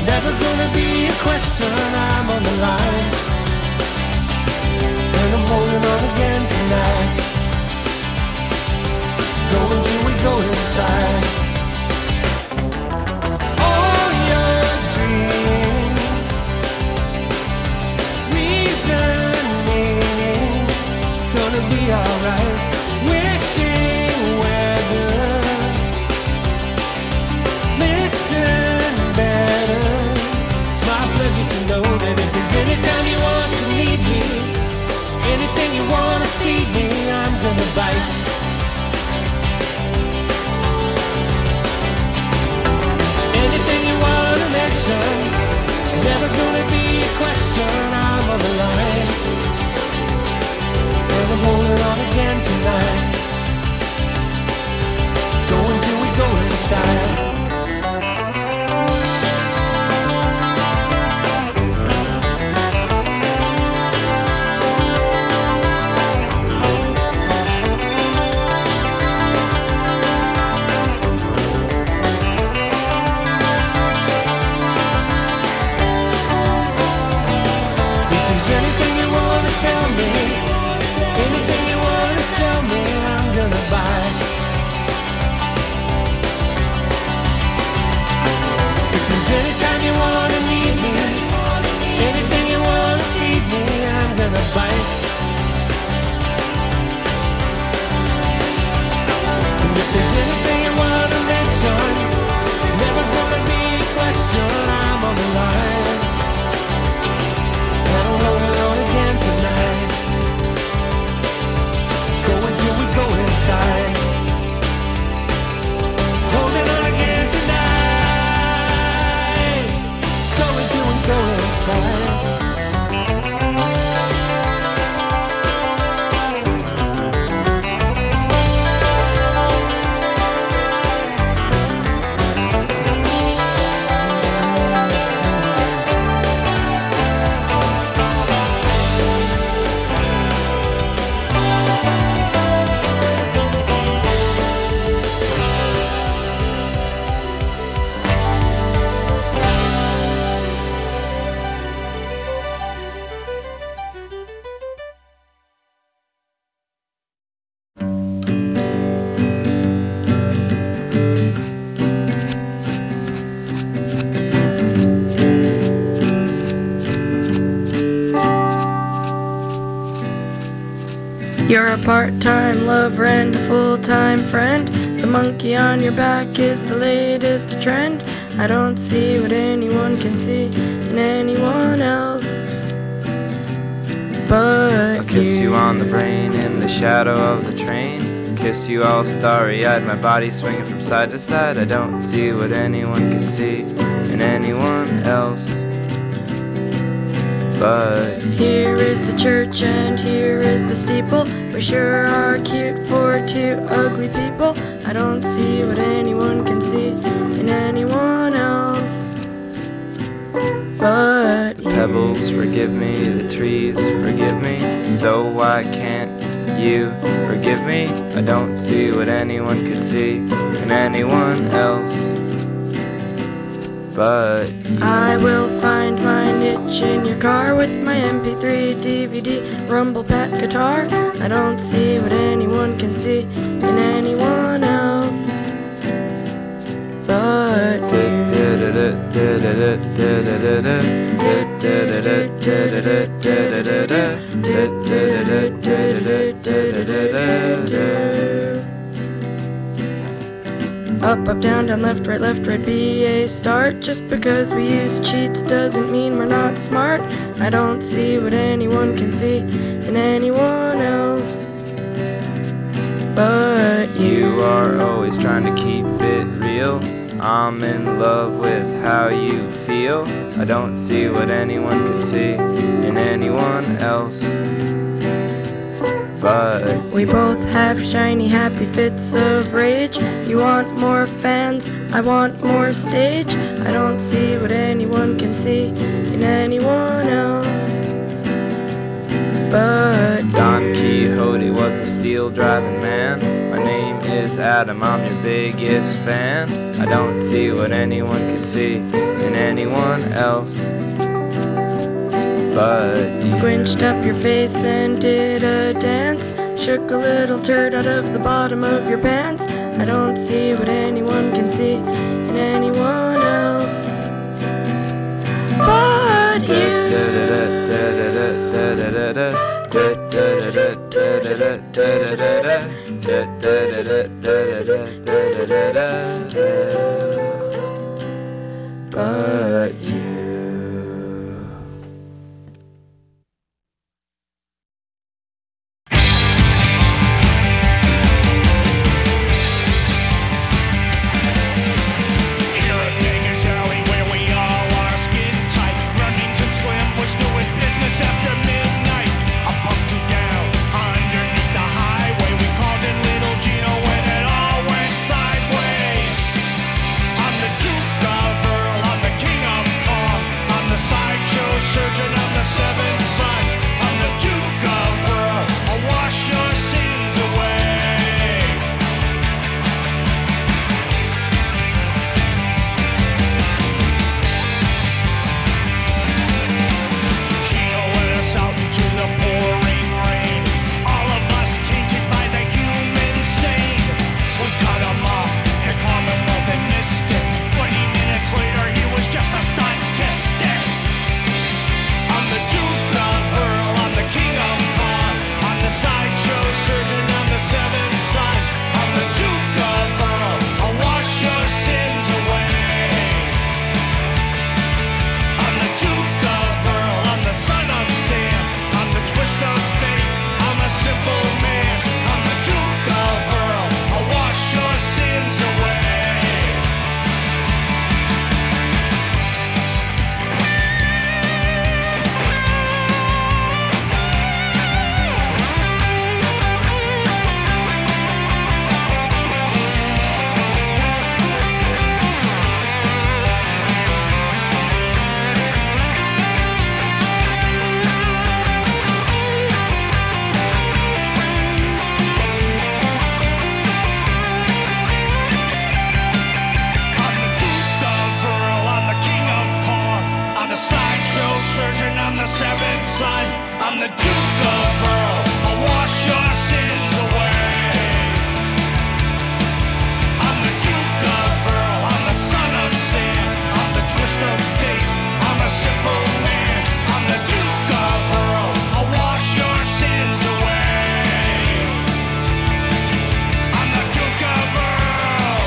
Never gonna be a question, I'm on the line, and I'm holding on again tonight. Go until we go inside. All your dreams, reasoning, gonna be alright. Wishing weather, listen better. It's my pleasure to know that if there's any time you want to need me, anything you want to feed me, I'm gonna bite. Anything you want to mention, never gonna be a question, I'm on the line, and I'm holding on again tonight. Go until we go inside. Tell me anything you want to sell me, I'm gonna buy. If there's any time you want to need me, anything you want to feed me, I'm gonna bite. And if there's anything you want to mention, never gonna be a question, I'm on the line, and I'm holding on again tonight. Go until we go inside. Holding on again tonight. Go until we go inside. You're a part-time lover and a full-time friend. The monkey on your back is the latest trend. I don't see what anyone can see in anyone else but I'll kiss you on the brain in the shadow of the train. Kiss you all starry-eyed, my body swinging from side to side. I don't see what anyone can see in anyone else but here is the church and here is the steeple. We sure are cute for two ugly people. I don't see what anyone can see in anyone else but the pebbles forgive me, the trees forgive me. So why can't you forgive me? I don't see what anyone could see in anyone else but you. I will find my niche in your car with my MP3, DVD, rumble pack guitar. I don't see what anyone can see in anyone else but you. Up, up, down, down, left, right, be a start. Just because we use cheats doesn't mean we're not smart. I don't see what anyone can see in anyone else but you. You are always trying to keep it real. I'm in love with how you feel. I don't see what anyone can see in anyone else but we both have shiny, happy fits of rage. You want more fans, I want more stage. I don't see what anyone can see in anyone else but Don Quixote was a steel driving man. My name is Adam, I'm your biggest fan. I don't see what anyone can see in anyone else but you. Squinched up your face and did a dance. Shook a little turd out of the bottom of your pants. I don't see what anyone can see in anyone else but you. But you. After midnight, I bumped you down underneath the highway. We called in Little Gino when it all went sideways. I'm the Duke of Earl, I'm the King of Kong, I'm the sideshow surgeon, I'm the seventh son. I'm the Duke of Earl, I'll wash your sins away. Out into the pouring rain, all of us tainted by the human stain. We cut him off at Commonwealth and Mystic. 20 minutes later he was just a statistic. I'm the Duke of Earl, I'm the King of Kong, I'm the sideshow surgeon, I'm the seventh son. I'm the Duke of Earl, I'll wash your sins away. I'm the Duke of Earl, I'm the son of Sam, I'm the twist of fate, I'm a simple man. I'm the Duke of Earl, I'll wash your sins away. Surgeon, I'm the seventh son. I'm the Duke of Earl, I'll wash your sins away. I'm the Duke of Earl, I'm the son of Sam, I'm the twist of fate, I'm a simple man. I'm the Duke of Earl, I'll wash your sins away. I'm the Duke of Earl,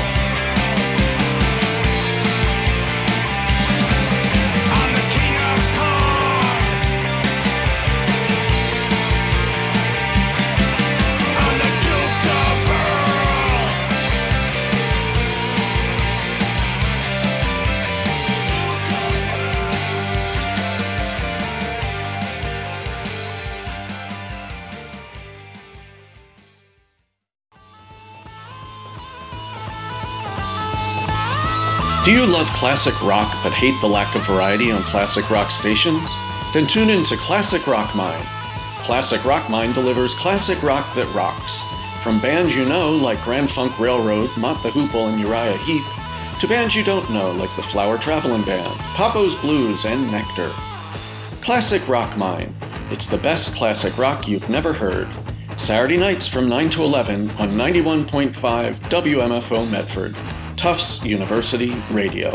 I'm the King of Kong, I'm the Duke of Earl. Do you love classic rock but hate the lack of variety on classic rock stations? Then tune in to Classic Rock Mine. Classic Rock Mine delivers classic rock that rocks. From bands you know like Grand Funk Railroad, Mott the Hoople, and Uriah Heep, to bands you don't know like the Flower Travelin' Band, Papo's Blues, and Nectar. Classic Rock Mine. It's the best classic rock you've never heard. Saturday nights from 9 to 11 on 91.5 WMFO Medford. Tufts University Radio.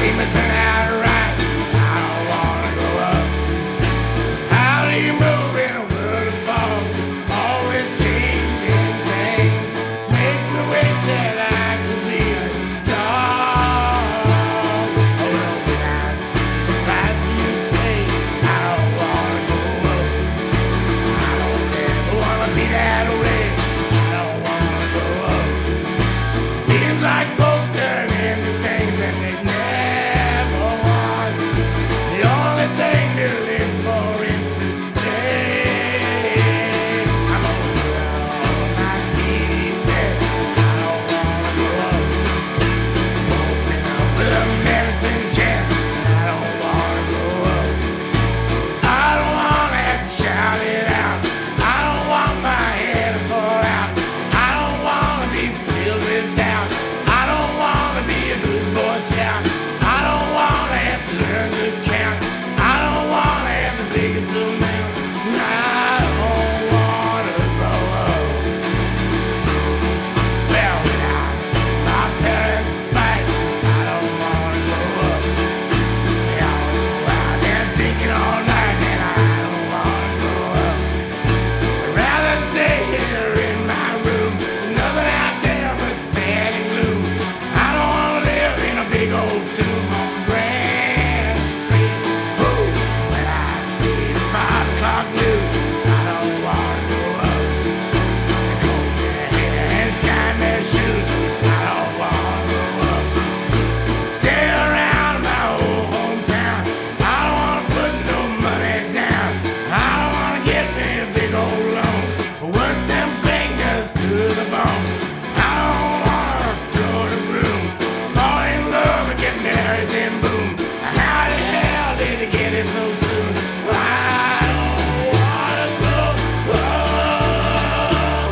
seem to turn out right. I don't wanna go up. How do you move in a world of fog? Always changing things. Makes me wish that I could be a dog. Oh, well, when I see the price you pay, I don't wanna go up. I don't ever wanna be that way. I don't wanna go up. Seems like folks turn into things that they never want. The only thing to live for is today. I'm gonna put all my keys in. I don't wanna go up. Open up the medicine chest. I don't wanna go up. I don't wanna have to shout it out. I don't want my head to fall out. I don't wanna be filled with doubt. I don't wanna be a good boy scout. I don't wanna have to learn to count. I don't wanna have the biggest amount. I don't wanna grow up. Well, when I see my parents fight, I don't wanna grow up. They always go out there drinking all night, and I don't wanna grow up. I'd rather stay here in my room. Nothing out there but sad and gloom. I don't wanna live in a big old tomb on Grand Street. Ooh, when I see the 5 o'clock news, I don't wanna go up. They comb their hair and shine their shoes. I don't wanna go up. Stay around my old hometown. I don't wanna put no money down. I don't wanna get me a big old loan. Work them fingers to the bone. I don't wanna float a room. Fall in love and get married, then boom. How the hell did he get it so soon? I don't wanna go home.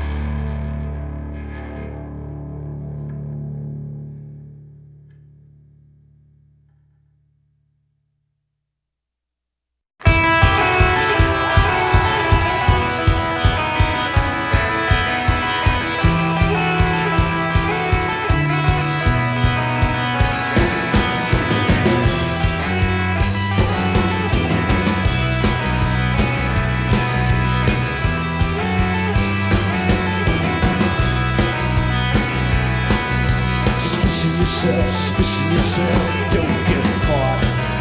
Suspicion yourself, don't get caught.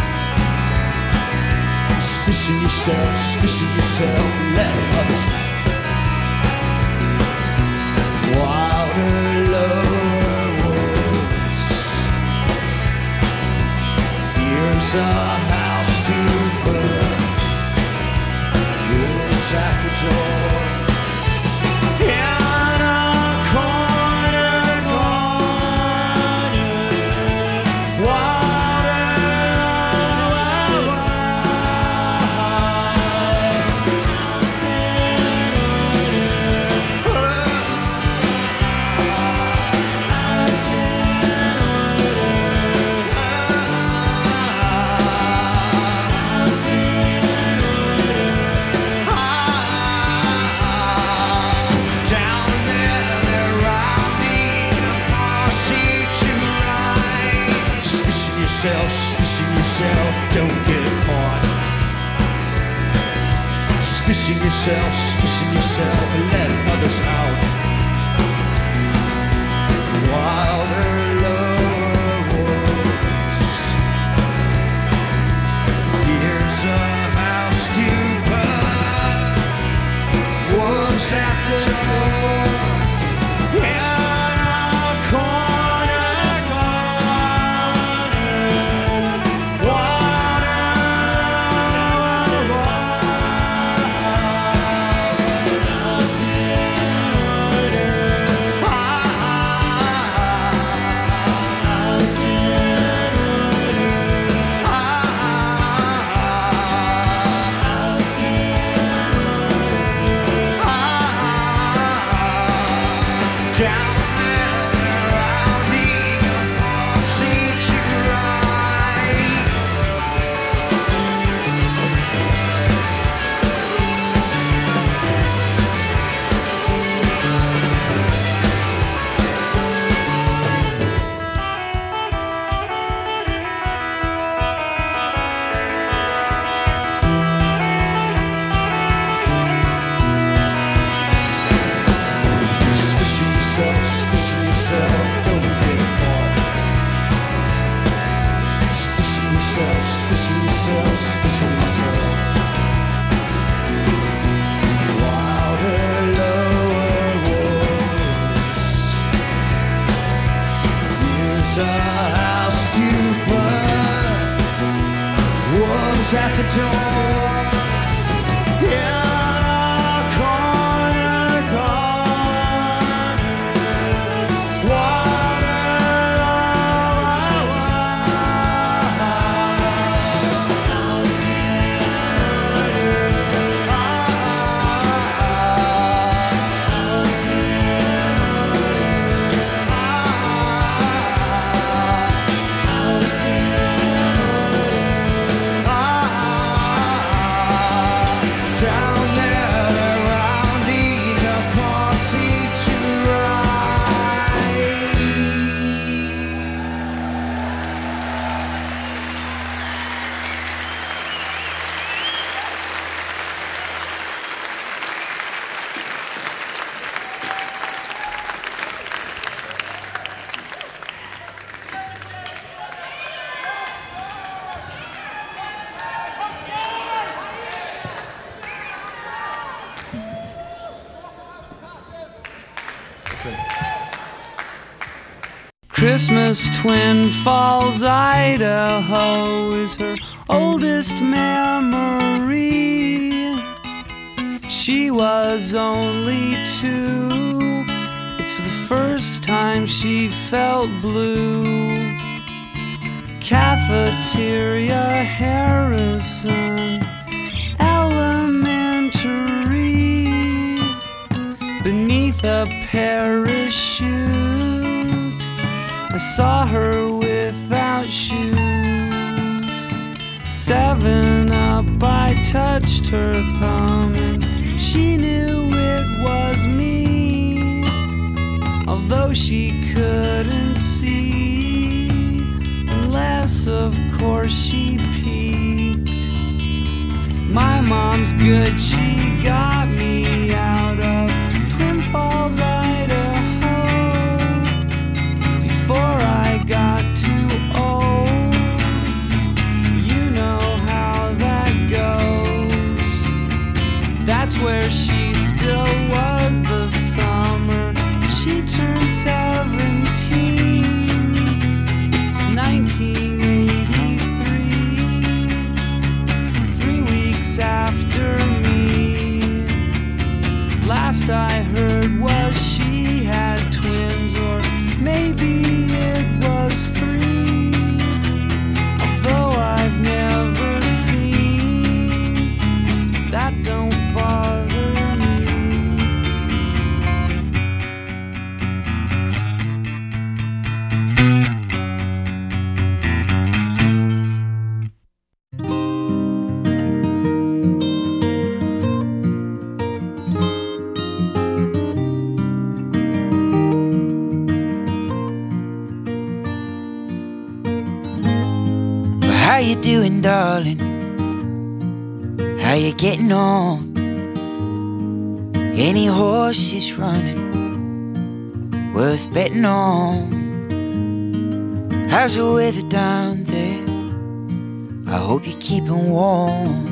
Suspicion yourself, let others wilder, lower woods. Here's a house to put yours at the door. In a corner, Suspicion yourself, don't get caught. Suspicion yourself, and let others out. Wilder, lower woods. Here's a house to put wolves at the door. yourself, suspicion yourself. Wilder, lower walls. Here's a house to burn. Wolves at the door. Yeah. Christmas, Twin Falls, Idaho is her oldest memory. She was only 2. It's the first time she felt blue. Cafeteria, Harrison Elementary, beneath a parachute. I saw her without shoes. 7 Up, I touched her thumb and she knew it was me, although she couldn't see, unless of course she peeked. My mom's good, she got me out of Twin Falls, Idaho, before I got too old. You know how that goes. That's where she still was the summer she turned 17, 1983, 3 weeks after me. Last I heard was she had twins, or maybe it was 3, although I've never seen. That don't bother me. How you doing, darling? How you getting on? Any horses running worth betting on? How's the weather down there? I hope you're keeping warm.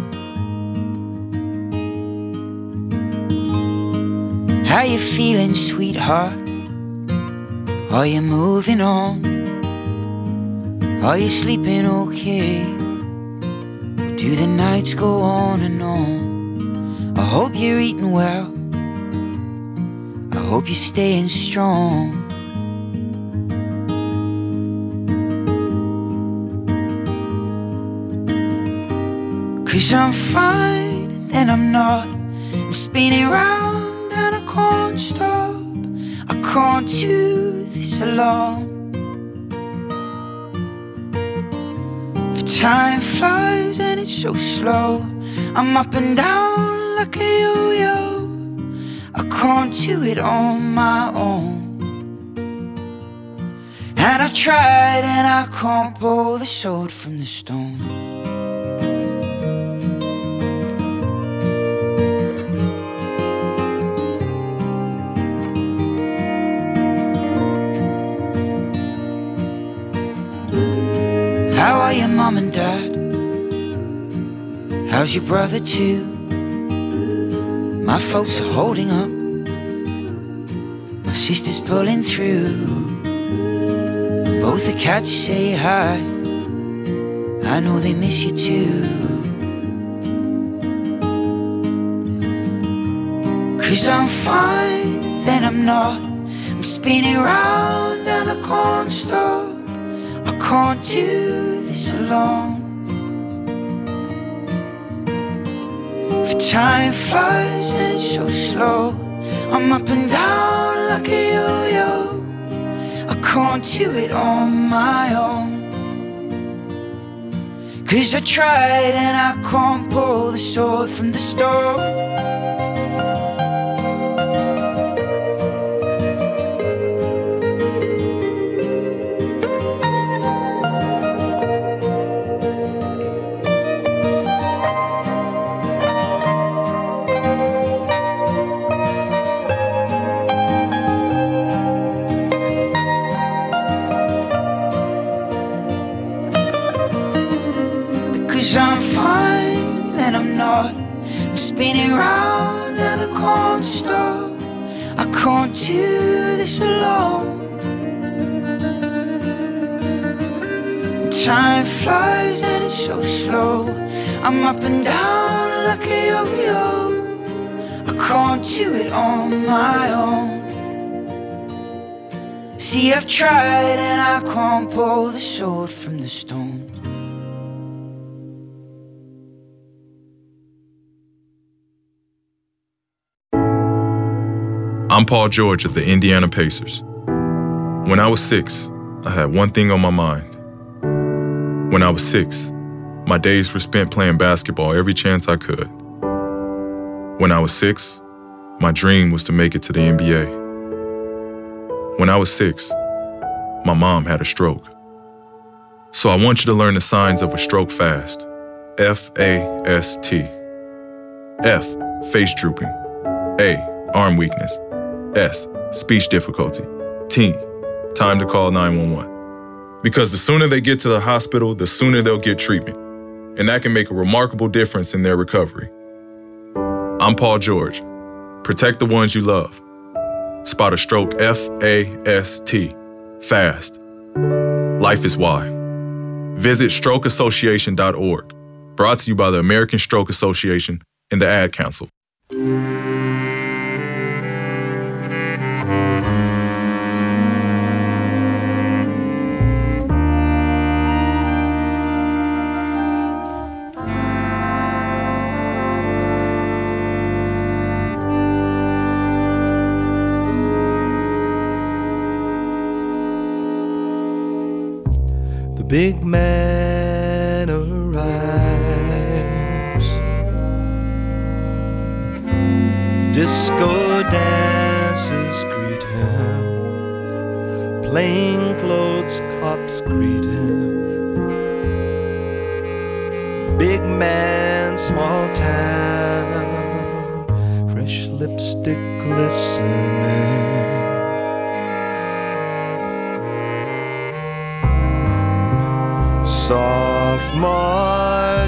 How you feeling, sweetheart? Are you moving on? Are you sleeping okay? Or do the nights go on and on? I hope you're eating well. I hope you're staying strong. Cause I'm fine and I'm not. I'm spinning round and I can't stop. I can't do this alone. Time flies and it's so slow. I'm up and down like a yo-yo. I can't do it on my own. And I've tried and I can't pull the sword from the stone. How are your mom and dad? How's your brother too? My folks are holding up. My sister's pulling through. Both the cats say hi. I know they miss you too. 'Cause I'm fine, then I'm not. I'm spinning round and I can't stop. I can't do this alone. For time flies and it's so slow. I'm up and down like a yo-yo. I can't do it on my own. 'Cause I tried and I can't pull the sword from the stone. I'm fine, and I'm not. I'm spinning round and I can't stop. I can't do this alone. Time flies and it's so slow. I'm up and down like a yo-yo. I can't do it on my own. See, I've tried and I can't pull the sword from the stone. I'm Paul George of the Indiana Pacers. When I was 6, I had one thing on my mind. When I was 6, my days were spent playing basketball every chance I could. When I was 6, my dream was to make it to the NBA. When I was 6, my mom had a stroke. So I want you to learn the signs of a stroke fast. F-A-S-T. F, face drooping. A, arm weakness. S, speech difficulty. T, time to call 911. Because the sooner they get to the hospital, the sooner they'll get treatment. And that can make a remarkable difference in their recovery. I'm Paul George. Protect the ones you love. Spot a stroke F-A-S-T. Fast. Life is why. Visit strokeassociation.org. Brought to you by the American Stroke Association and the Ad Council. The big man arrives. Disco dancers greet him. Plainclothes cops greet him. Big man, small town. Fresh lipstick glistening. Sophomore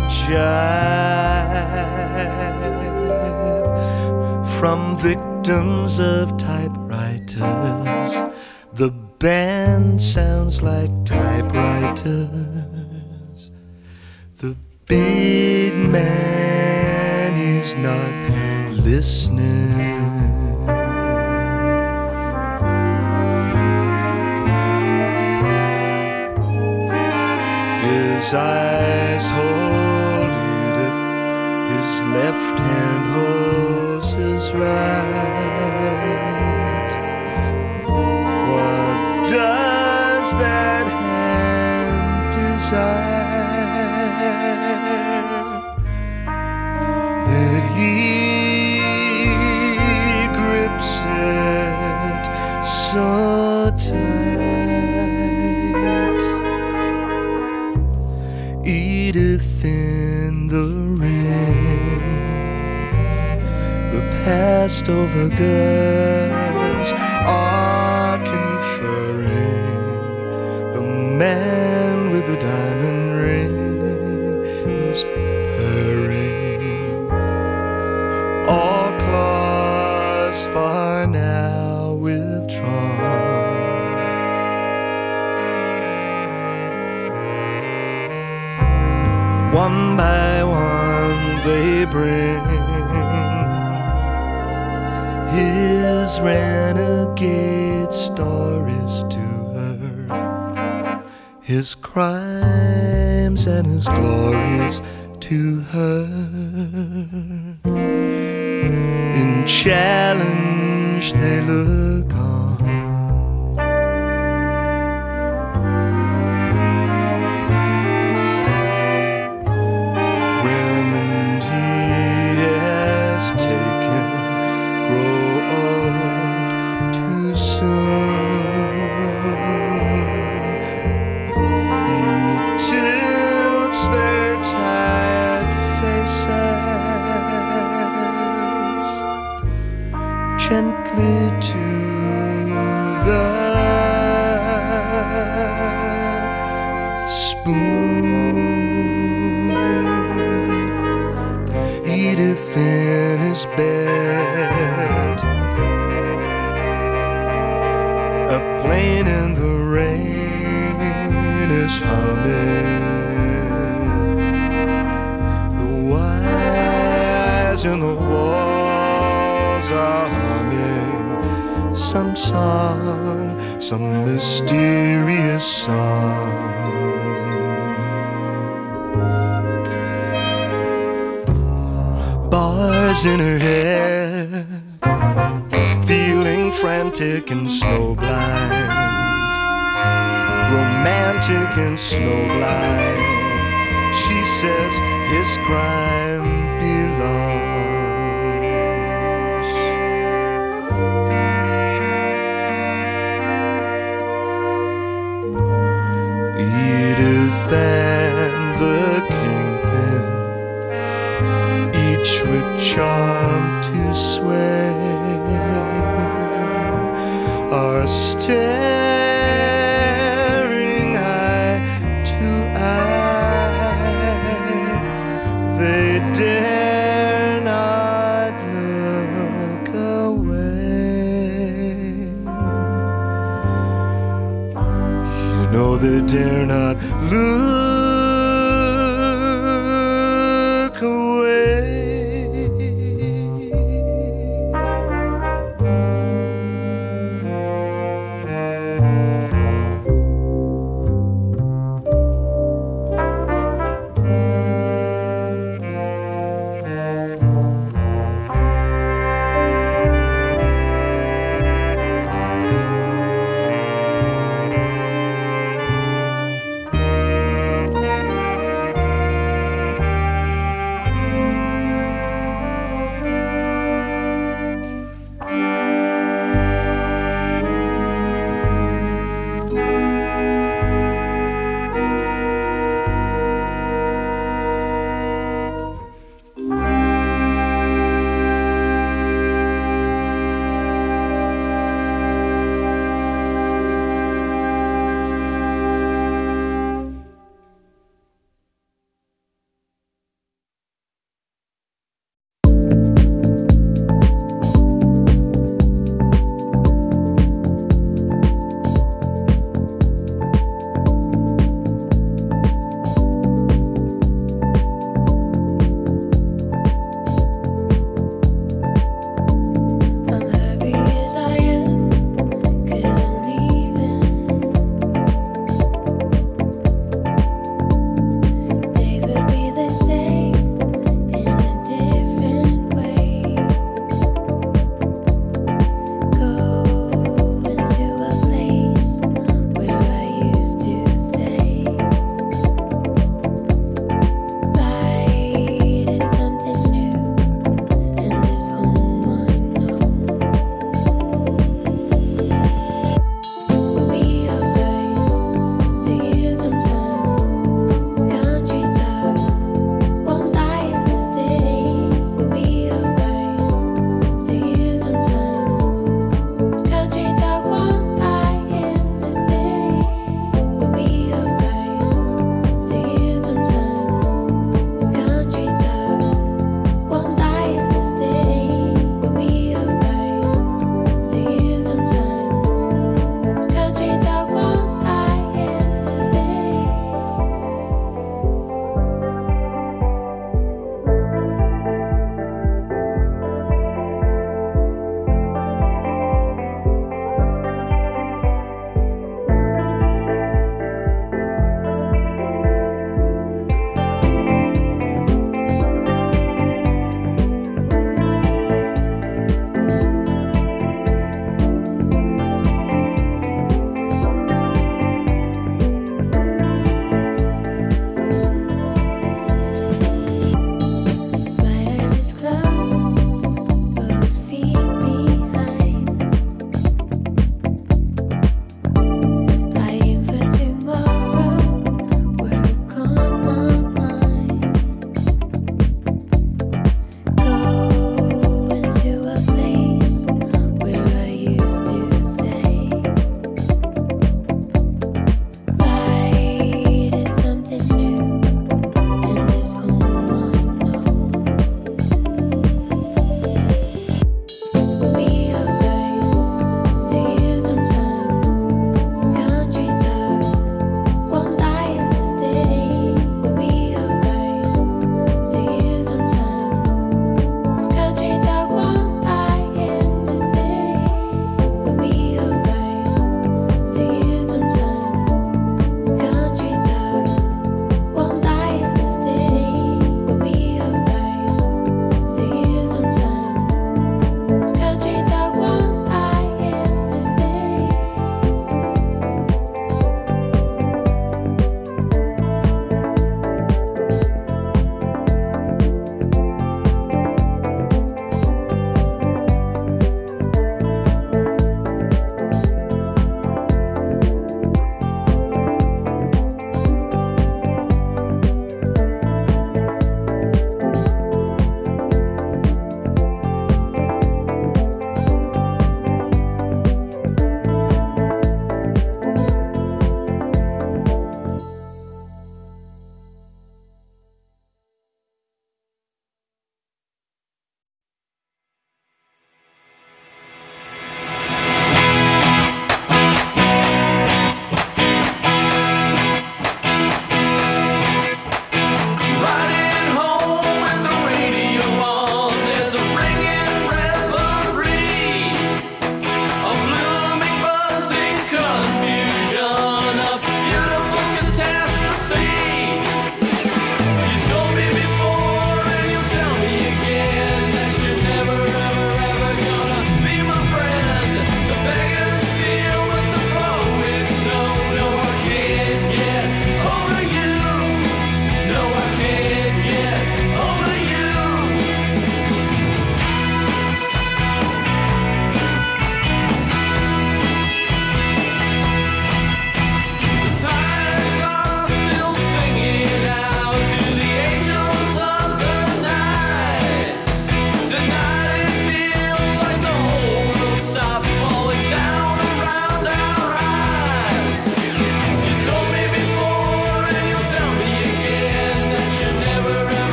jive from victims of typewriters. The band sounds like typewriters. The big man is not listening. His eyes hold it if his left hand holds his right. What does that hand desire? That he grips it so tight. Edith in the ring, the passed over girls are conferring. The man with the diamond ring is purring. are now withdrawn. One by one they bring his renegade stories to her, his crimes and his glories to her. In challenge they look on. Women he has taken grow old too soon. He tilts their tired faces gently to the spoon. Edith in his bed, a plane in the rain is humming. The wires in the walls are humming some song, some mysterious song. Bars in her head, feeling frantic and snowblind, romantic and snowblind. She says his crime belongs. Edith and the kingpin, each with charm to sway, are staring eye to eye. They dare not look away. You know they dare not look away.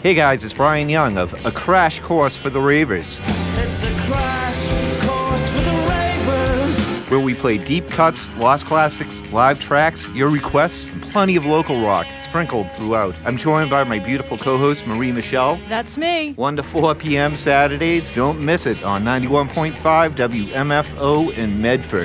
Hey guys, it's Brian Young of A Crash Course for the Ravers. It's a crash course for the ravers. Where we play deep cuts, lost classics, live tracks, your requests, and plenty of local rock sprinkled throughout. I'm joined by my beautiful co-host, Marie Michelle. That's me. 1 to 4 p.m. Saturdays. Don't miss it on 91.5 WMFO in Medford.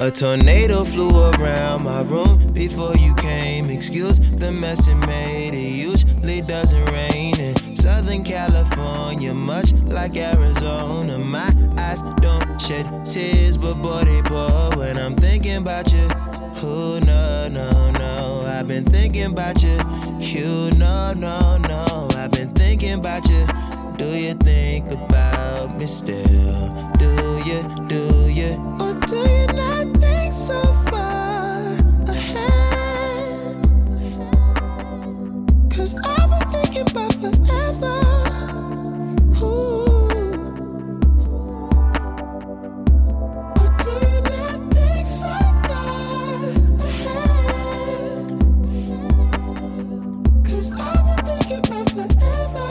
A tornado flew around my room before you came. Excuse the mess it made. It usually doesn't rain in Southern California, much like Arizona. My eyes don't shed tears, but boy they pour when I'm thinking about you. Oh no, no, no, I've been thinking about you. You no, no, no, I've been thinking about you. Do you think about me still? Do you, or do you not think so far ahead? 'Cause I've been thinking about forever. Ooh. Or do you not think so far ahead? 'Cause I've been thinking about forever.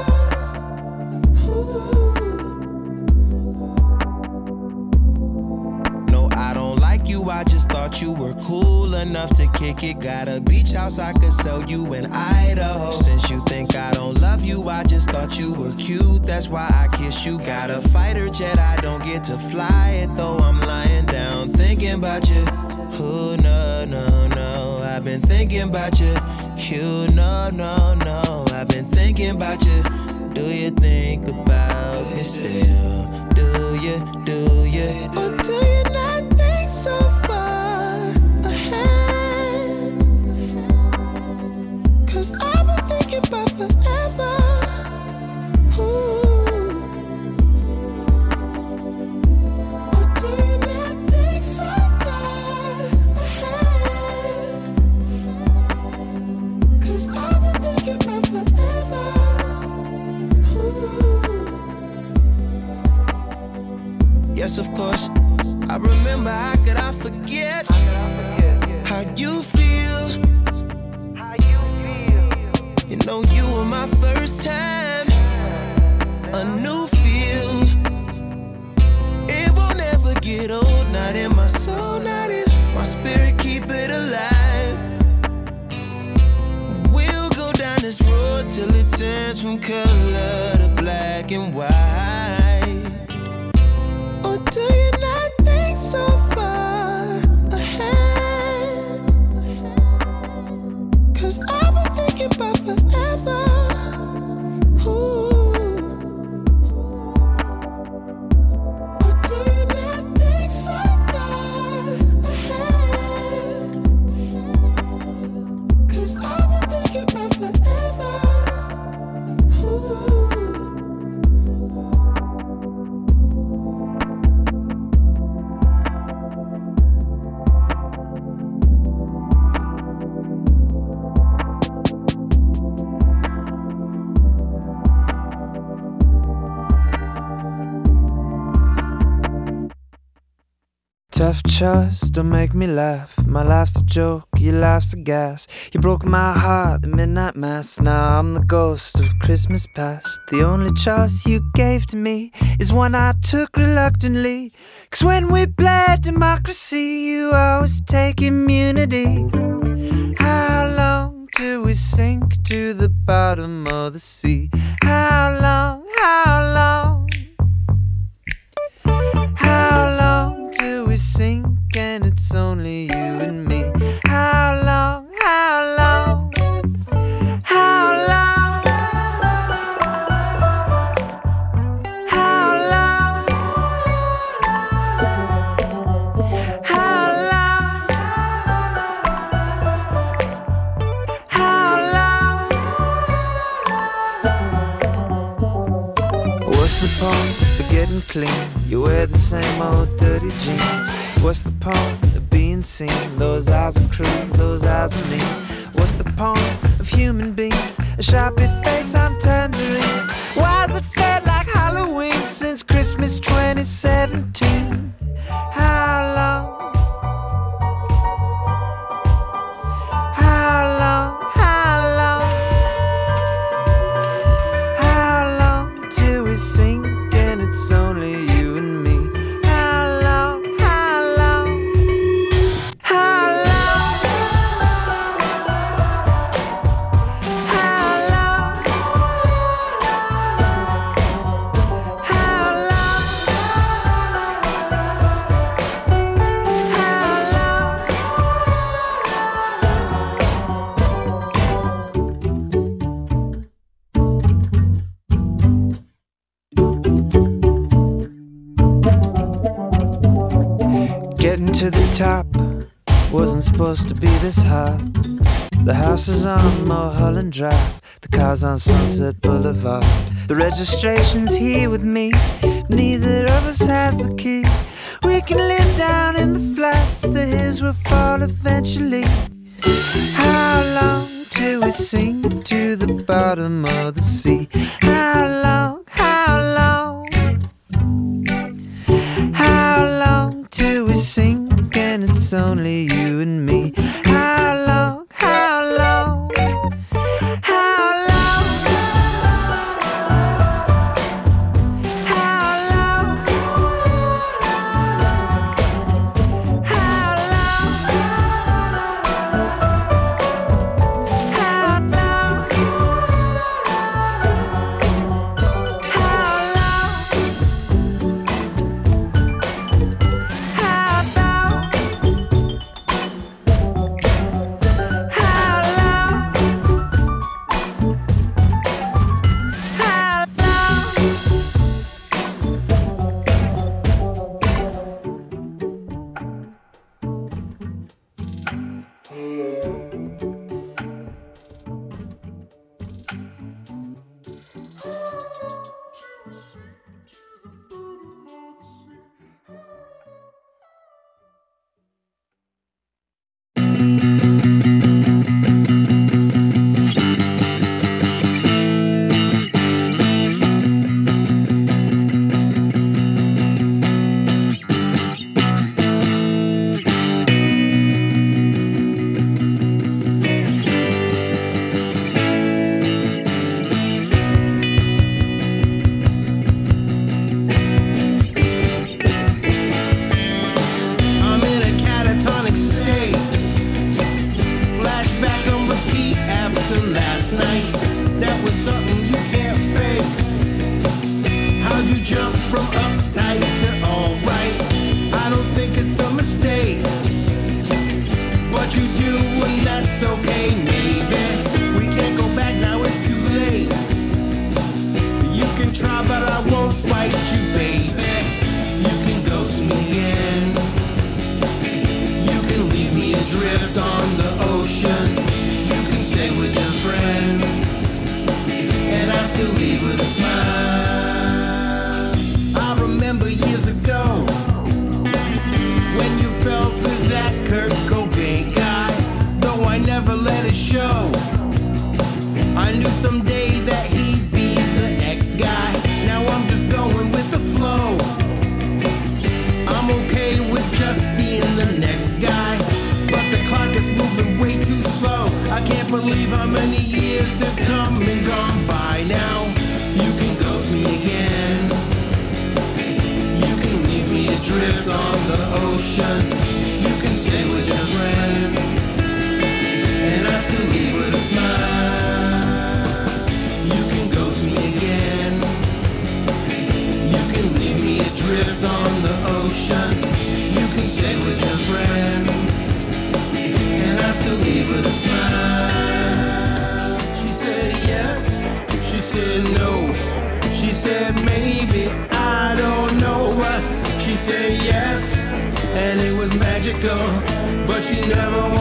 No, I don't like you, I just thought you were cool enough to kick it. Got a beach house I could sell you in Idaho. Since you think I don't love you, I just thought you were cute, that's why I kiss you. Got a fighter jet, I don't get to fly it, though I'm lying down thinking about you. Oh no, no, no, I've been thinking about you. You no, no, no, I've been thinking about you. Do you think about me still? Do you, or do you not think so far ahead? 'Cause I've been thinking about forever. Ooh. Or do you not think so far ahead? 'Cause I've been thinking about forever. Yes, of course, I remember, how could I forget how you feel? You know you were my first time, a new feel. It won't ever get old, not in my soul, not in my spirit, keep it alive. We'll go down this road till it turns from color to black and white. Or do you not think so far ahead? 'Cause I've been thinking about forever. Ooh. Or do you not think so far ahead? 'Cause I've been thinking about forever. Ooh. Tough trust, don't make me laugh. My life's a joke, your life's a gas. You broke my heart at midnight mass. Now I'm the ghost of Christmas past. The only trust you gave to me is one I took reluctantly. 'Cause when we played democracy, you always take immunity. How long till we sink to the bottom of the sea? How long, how long? How long till we sink and it's only you and me? How long, how long? How long? How long? How long? How long? What's the point of getting clean? You wear the same old dirty jeans. What's the point of being seen? Those eyes are cruel, those eyes are mean. What's the point of human beings? A sharpie face on tangerines. Why's it felt like Halloween since Christmas 2017? How long? How long? How long? How long till we sink and it's only you and me? How long? How long? How long? How long? top wasn't supposed to be this hot. The house is on Mulholland Drive, the car's on Sunset Boulevard. The registration's here with me, neither of us has the key. We can live down in the flats, the hills will fall eventually. How long till we sink to the bottom of the sea? How long, how long? How long till we sink and it's only you and me? How long, how long? How long? How long? How long? How long? But she never